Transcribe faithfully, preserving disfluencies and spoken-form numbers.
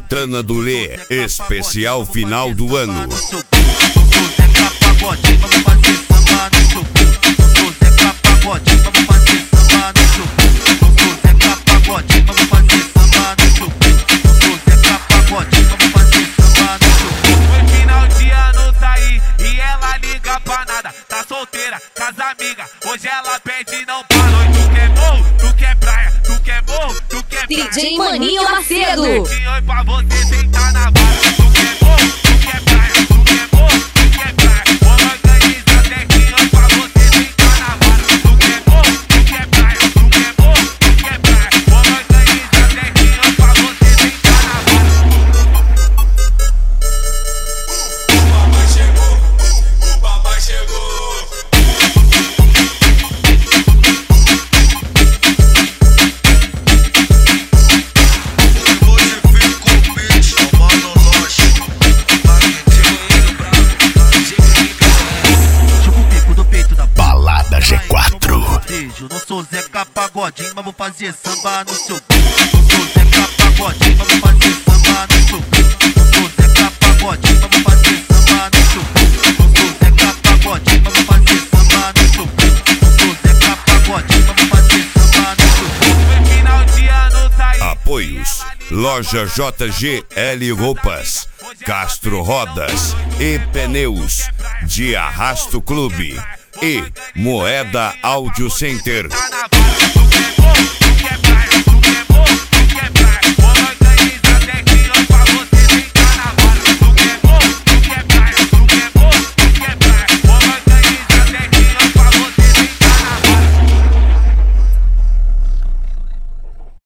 Santana do Lê, especial final do ano. Tá solteira, casa amiga, hoje ela pede não para. Tu quer morro, tu quer praia, tu quer morro, tu quer praia. D J Maninho Macedo. Oi pra você sentar na vara. Tu quer morro, tu quer praia, tu quer morro, tu quer praia. Vamos organizar até que oi pra você sentar na vara. Tu quer morro, tu quer praia, tu quer morro, tu quer praia. Vamos organizar até que oi pra você sentar na vara. O papai chegou, o papai chegou. Eu não sou Zeca Pagodinho, mas vou fazer samba no seu cu. Não sou Zeca Pagodinho, mas vou fazer samba no seu cu. Não sou Zeca Pagodinho, mas vou fazer samba no seu cu. Não sou Zeca Pagodinho, mas vou fazer samba no seu cu. Não sou Zeca Pagodinho, mas vou fazer samba no seu cu. Foi final de ano, tá aí. Apoios: Loja J G L Roupas, Castro Rodas e Pneus, de Arrasto Clube e Moeda Audio Center.